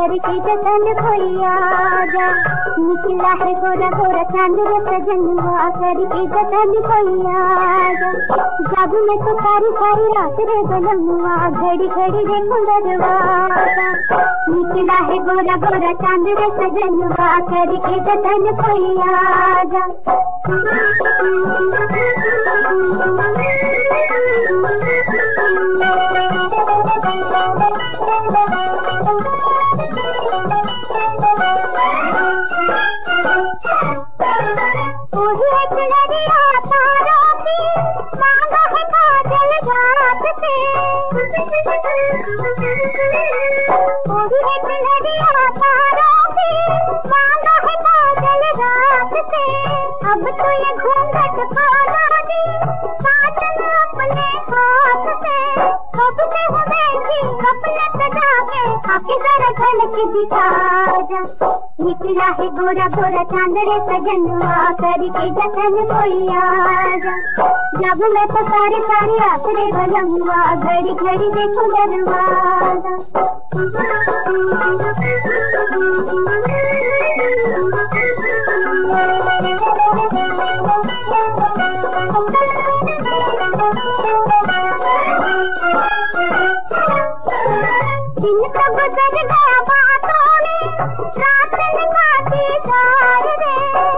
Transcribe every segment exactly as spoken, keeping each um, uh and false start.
करके जतन कोई आजा। निकला है गोरा गोरा चांद रे सजनवा करके जतन कोई आजा। जागू मैं तो सारी सारी रात रे बलमुआ घड़ी घड़ी देखूं दरवाजा। निकला है गोरा गोरा चांद रे सजनवा करके जतन कोई आजा। वही एक लड़िया तारों की मांगा है काजल रात से। वही एक लड़िया तारों की मांगा है काजल रात से। अब तो ये घूंघट खोला दी साजन अपने हाथ से। कब से हूँ बैठी अपने सजा के आके जरा झलक दिखा जा। निकला है गोरा गोरा चांद रे सजनवा करके जतन कोई आजा। जब मैं तो सारी सारी रात रे बलमुआ घड़ी घड़ी देखूं दरवाजा। दिन तो गुजर गया बातों में रात निकाली जार रे।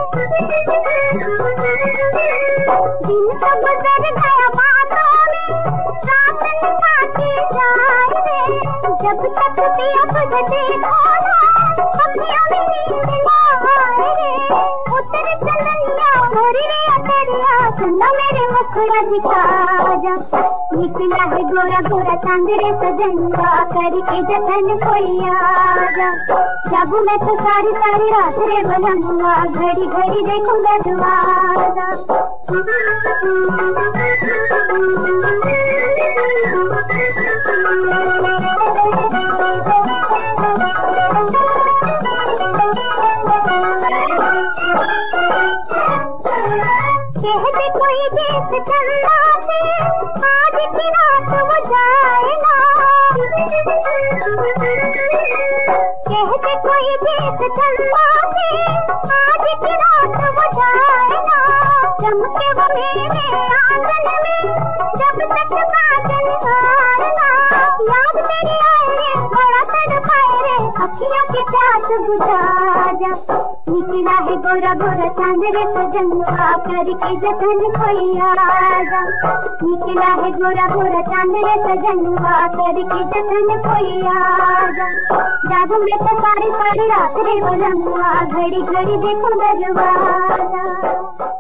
दिन तो गुजर गया बातों में रात निकाली जार रे। जब तक पिया तुझे देखो ना अखियों में नींद ना आए रे। उतर चलनिया मोरी रे अतरिया सुनो मेरे मुखड़ा दिखा जा। निकला है गोरा गोरा चांद रे सजनवा करके जतन कोई आजा। जागू मैं तो सारी सारी रात रे बलमुआ घड़ी घड़ी देखूं दरवाजा। कहते कोई देश चंदा से आज की रात वो जाए ना। कहते कोई देश चंदा से आज की रात वो जाए ना। चमके वो मेरे आंगन में जब तक बादल हारना। याद तेरी आए रे बड़ा तड़पाए रे अखियों के प्यास बुझा जा। निकला है गोरा गोरा चांद रे सजनवा करके जतन कोई आजा। निकला है गोरा गोरा चांद रे सजनवा करके जतन कोई आजा। जागू मैं तो सारी सारी रात रे बलमुआ घड़ी घड़ी देखूं दरवाजा।